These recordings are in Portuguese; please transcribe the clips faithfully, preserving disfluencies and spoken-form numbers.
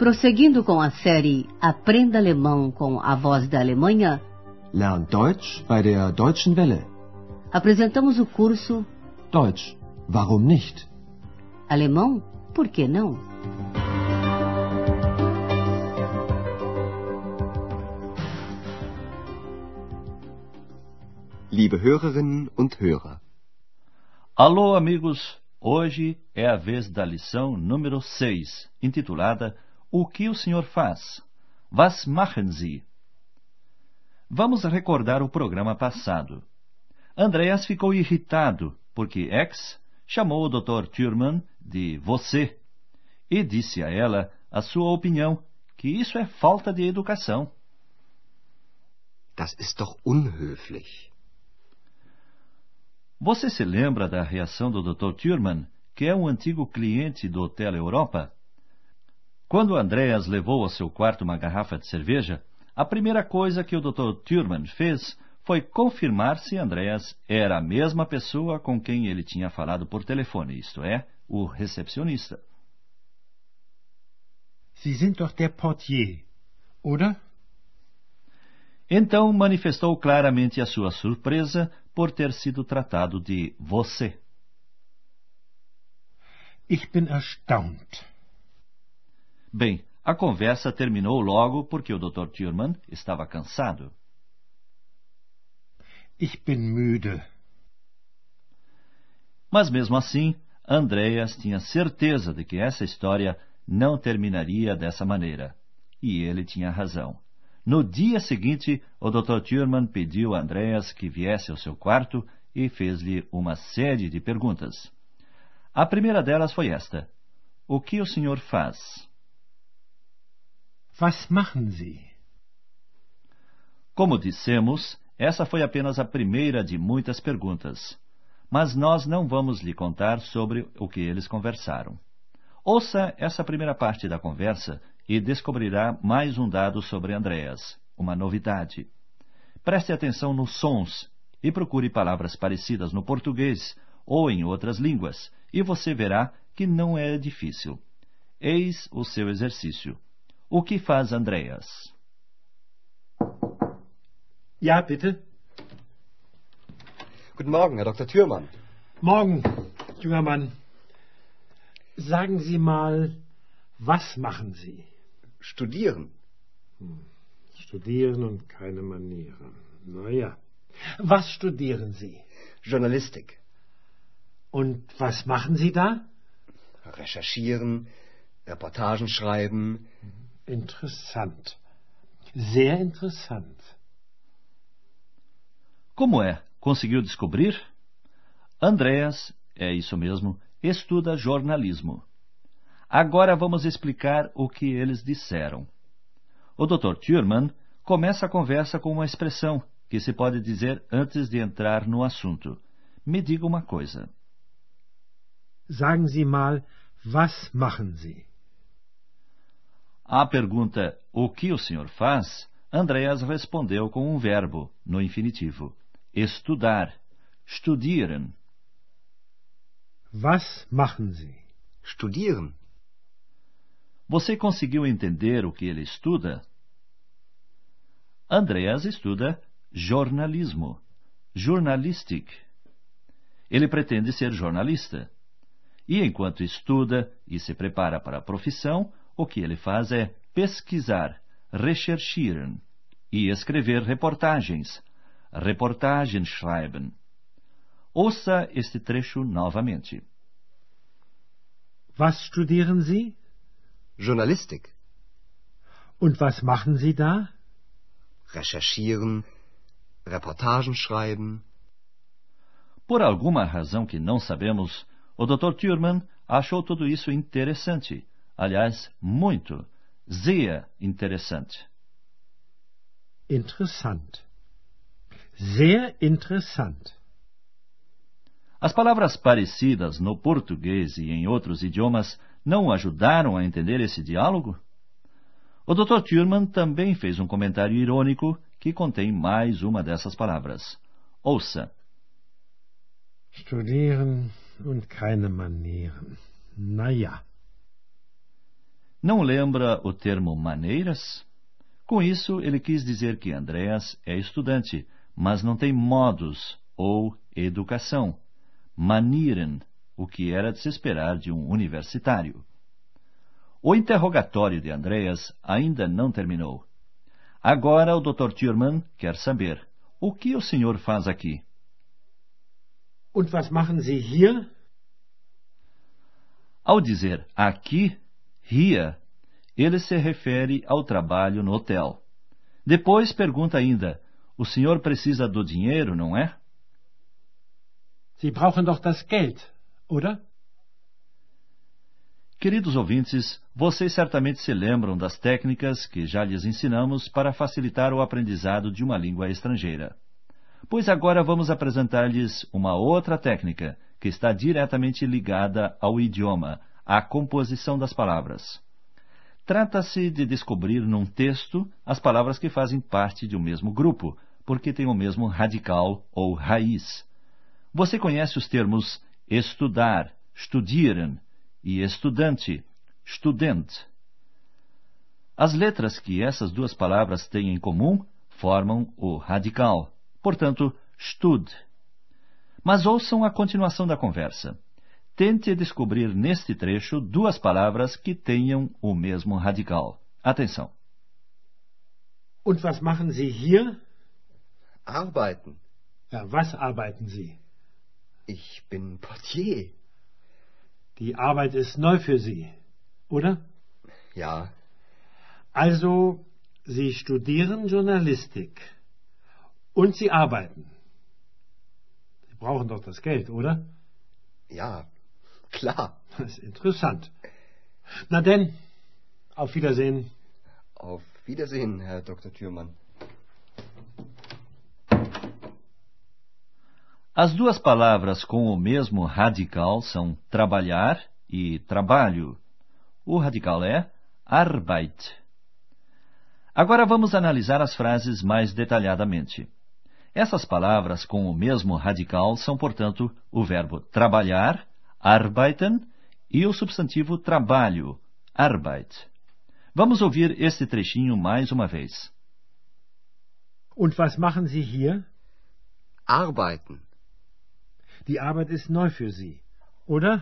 Prosseguindo com a série Aprenda Alemão com a Voz da Alemanha, Lern Deutsch bei der Deutschen Welle. apresentamos o curso Deutsch, warum nicht? Alemão, por que não? Liebe Hörerinnen und Hörer. Alô, amigos! Hoje é a vez da lição número seis, intitulada O que o senhor faz? Was machen Sie? Vamos recordar o programa passado. Andreas ficou irritado porque X chamou o doutor Thürmann de você e disse a ela a sua opinião, que isso é falta de educação. Das ist doch unhöflich. Você se lembra da reação do doutor Thürmann, que é um antigo cliente do Hotel Europa? Quando Andreas levou ao seu quarto uma garrafa de cerveja, a primeira coisa que o doutor Thürmann fez foi confirmar se Andreas era a mesma pessoa com quem ele tinha falado por telefone, isto é, o recepcionista. Sie sind doch der Portier, oder? Então manifestou claramente a sua surpresa por ter sido tratado de você. Ich bin erstaunt. Bem, a conversa terminou logo porque o doutor Thürmann estava cansado. Ich bin müde. Mas mesmo assim, Andreas tinha certeza de que essa história não terminaria dessa maneira. E ele tinha razão. No dia seguinte, o doutor Thürmann pediu a Andreas que viesse ao seu quarto e fez-lhe uma série de perguntas. A primeira delas foi esta: O que o senhor faz? Was machen Sie? Como dissemos, essa foi apenas a primeira de muitas perguntas. Mas nós não vamos lhe contar sobre o que eles conversaram. Ouça essa primeira parte da conversa e descobrirá mais um dado sobre Andreas, uma novidade. Preste atenção nos sons e procure palavras parecidas no português ou em outras línguas, e você verá que não é difícil. Eis o seu exercício. O que faz Andreas? Ja, bitte. Guten Morgen, Herr Doktor Thürmann. Morgen, junger Mann. Sagen Sie mal, was machen Sie? Studieren. Hm. Studieren und keine Manieren. Na ja. Was studieren Sie? Journalistik. Und was machen Sie da? Recherchieren, Reportagen schreiben. Interessant. Sehr interessant. Como é? Conseguiu descobrir? Andreas, é isso mesmo, estuda jornalismo. Agora vamos explicar o que eles disseram. O doutor Thürmann começa a conversa com uma expressão que se pode dizer antes de entrar no assunto. Me diga uma coisa. Sagen Sie mal, was machen Sie? À pergunta, o que o senhor faz? Andreas respondeu com um verbo, no infinitivo. Estudar. Studieren. Was machen Sie? Studieren. Você conseguiu entender o que ele estuda? Andreas estuda jornalismo. Journalistik. Ele pretende ser jornalista. E enquanto estuda e se prepara para a profissão, o que ele faz é pesquisar, recherchieren, e escrever reportagens, Reportagen schreiben. Ouça este trecho novamente. Was studieren Sie? Journalistik. Und was machen Sie da? Recherchieren, Reportagen schreiben. Por alguma razão que não sabemos, o doutor Thürmann achou tudo isso interessante. Aliás, muito, sehr interessante. Interessant. Sehr interessant. As palavras parecidas no português e em outros idiomas não o ajudaram a entender esse diálogo? O doutor Thürmann também fez um comentário irônico que contém mais uma dessas palavras. Ouça. Studieren und keine Manieren. Na ja. Não lembra o termo maneiras? Com isso, ele quis dizer que Andreas é estudante, mas não tem modos ou educação, manieren, o que era de se esperar de um universitário. O interrogatório de Andreas ainda não terminou. Agora o doutor Thürmann quer saber, o que o senhor faz aqui? Und was machen Sie hier? Ao dizer aqui, hier, ele se refere ao trabalho no hotel. Depois pergunta ainda, o senhor precisa do dinheiro, não é? Sie brauchen doch das Geld, oder? Queridos ouvintes, vocês certamente se lembram das técnicas que já lhes ensinamos para facilitar o aprendizado de uma língua estrangeira. Pois agora vamos apresentar-lhes uma outra técnica que está diretamente ligada ao idioma, à composição das palavras. Trata-se de descobrir num texto as palavras que fazem parte de um mesmo grupo, porque têm o mesmo radical ou raiz. Você conhece os termos estudar, studieren, e estudante, student. As letras que essas duas palavras têm em comum formam o radical, portanto, stud. Mas ouçam a continuação da conversa. Tente descobrir neste trecho duas palavras que tenham o mesmo radical. Atenção. Und was machen Sie hier? Arbeiten. Ja, was arbeiten Sie? Ich bin Portier. Die Arbeit ist neu für Sie, oder? Ja. Also, Sie studieren Journalistik. Und Sie arbeiten. Sie brauchen doch das Geld, oder? Ja, klar. Das ist interessant. Na denn, auf Wiedersehen. Auf Wiedersehen, Herr Doktor Thürmann. As duas palavras com o mesmo radical são trabalhar e trabalho. O radical é Arbeit. Agora vamos analisar as frases mais detalhadamente. Essas palavras com o mesmo radical são, portanto, o verbo trabalhar, arbeiten, e o substantivo trabalho, Arbeit. Vamos ouvir este trechinho mais uma vez. Und was machen Sie hier? Arbeiten. Die Arbeit ist neu für Sie, oder?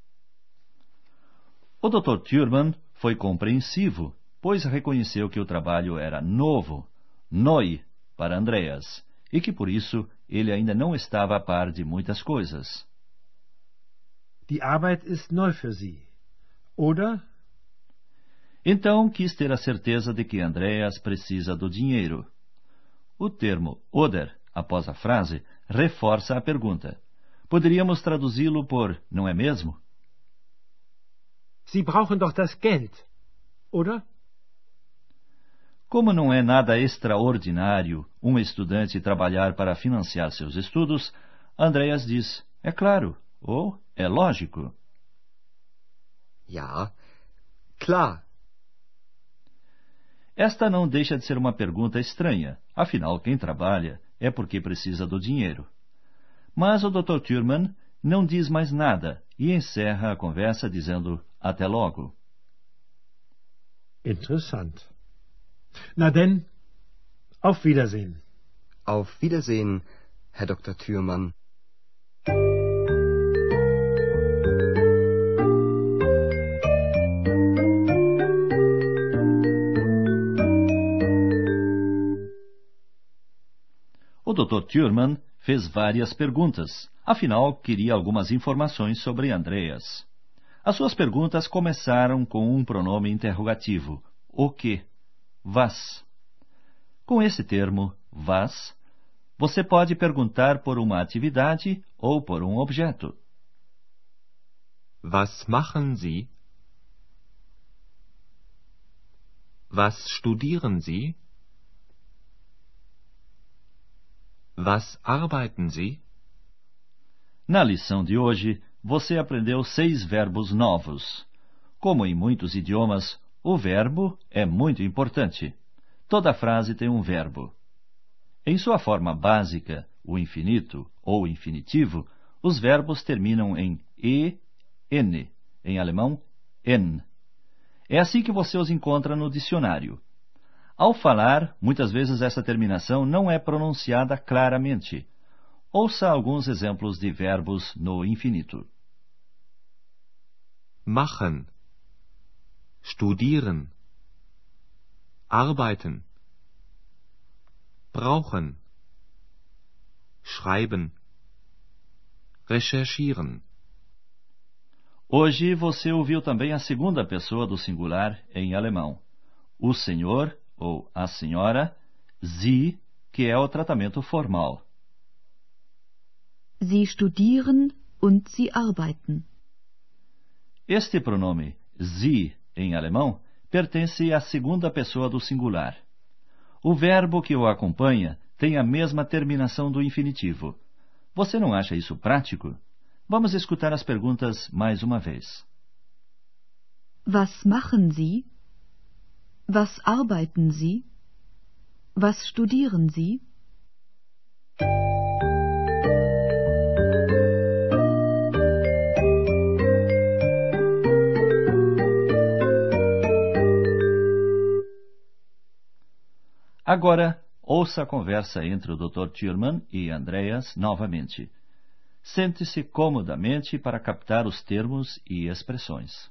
O doutor Thürmann foi compreensivo, pois reconheceu que o trabalho era novo, neu, para Andreas, e que por isso ele ainda não estava a par de muitas coisas. Die Arbeit ist neu für Sie, oder? Então quis ter a certeza de que Andreas precisa do dinheiro. O termo oder, após a frase, reforça a pergunta. Poderíamos traduzi-lo por não é mesmo? Sie brauchen doch das Geld, oder? Como não é nada extraordinário um estudante trabalhar para financiar seus estudos, Andreas diz, é claro, ou é lógico. Ja, klar. Esta não deixa de ser uma pergunta estranha, afinal quem trabalha é porque precisa do dinheiro. Mas o doutor Thürmann não diz mais nada e encerra a conversa dizendo até logo. Interessant. Na denn, auf Wiedersehen. Auf Wiedersehen, Herr Doktor Thürmann. O doutor Thürmann fez várias perguntas, afinal queria algumas informações sobre Andreas. As suas perguntas começaram com um pronome interrogativo, o que? Was. Com esse termo, was, você pode perguntar por uma atividade ou por um objeto. Was machen Sie? Was studieren Sie? Was arbeiten Sie? Na lição de hoje, você aprendeu seis verbos novos. Como em muitos idiomas, o verbo é muito importante. Toda frase tem um verbo. Em sua forma básica, o infinito ou infinitivo, os verbos terminam em e, n, em alemão, en. É assim que você os encontra no dicionário. Ao falar, muitas vezes essa terminação não é pronunciada claramente. Ouça alguns exemplos de verbos no infinito. Machen, studieren, arbeiten, brauchen, schreiben, recherchieren. Hoje você ouviu também a segunda pessoa do singular em alemão. O senhor ou a senhora, Sie, que é o tratamento formal. Sie studieren und sie arbeiten. Este pronome Sie, em alemão, pertence à segunda pessoa do singular. O verbo que o acompanha tem a mesma terminação do infinitivo. Você não acha isso prático? Vamos escutar as perguntas mais uma vez. Was machen Sie? Was arbeiten Sie? Was studieren Sie? Agora, ouça a conversa entre o doutor Thürmann e Andreas novamente. Sente-se comodamente para captar os termos e expressões.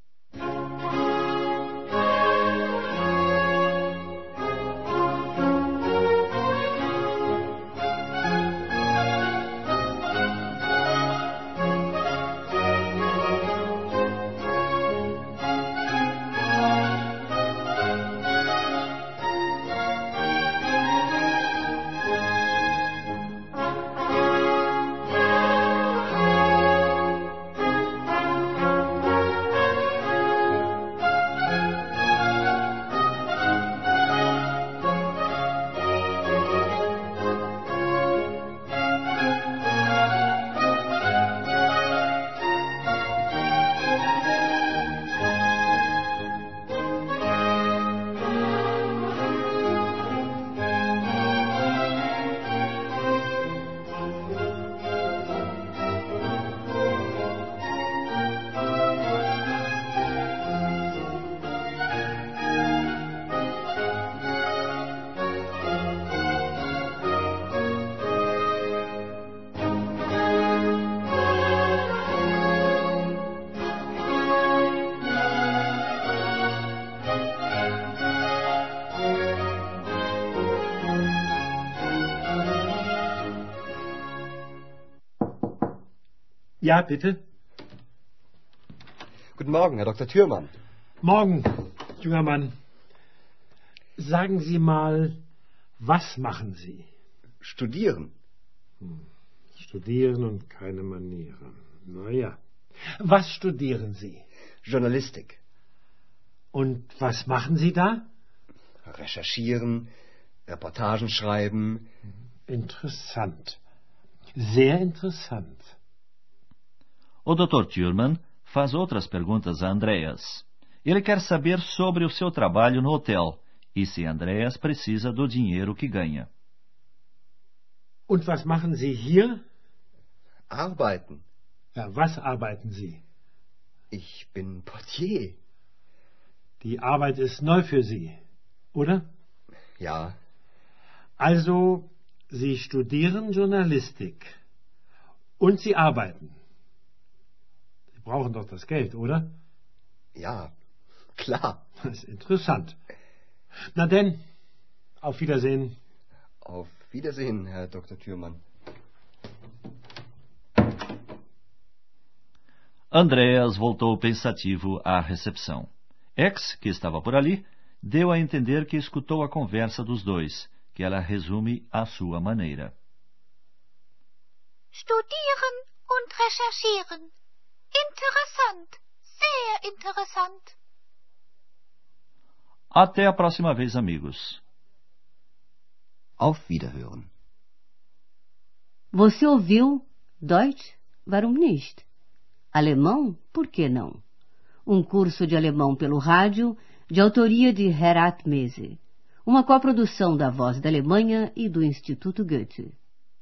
Ja, bitte. Guten Morgen, Herr Doktor Thürmann. Morgen, junger Mann. Sagen Sie mal, was machen Sie? Studieren. Hm. Studieren und keine Manieren. Na ja. Was studieren Sie? Journalistik. Und was machen Sie da? Recherchieren, Reportagen schreiben. Interessant. Sehr interessant. O doutor Thürmann faz outras perguntas a Andreas. Ele quer saber sobre o seu trabalho no hotel e se Andreas precisa do dinheiro que ganha. Und was machen Sie hier? Arbeiten. Ja, was arbeiten Sie? Ich bin Portier. Die Arbeit ist neu für Sie, oder? Ja. Also, Sie studieren Journalistik und Sie arbeiten. Sie brauchen doch das Geld, oder? Ja, klar. Das ist interessant. Na denn, auf Wiedersehen. Auf Wiedersehen, Herr Doktor Thürmann. Andreas voltou pensativo à recepção. X, que estava por ali, deu a entender que escutou a conversa dos dois, que ela resume à sua maneira. Studieren und recherchieren. Interessant. Sehr interessant. Até a próxima vez, amigos. Auf Wiederhören. Você ouviu Deutsch? Warum nicht? Alemão? Por que não? Um curso de alemão pelo rádio, de autoria de Herat Mese. Uma coprodução da Voz da Alemanha e do Instituto Goethe.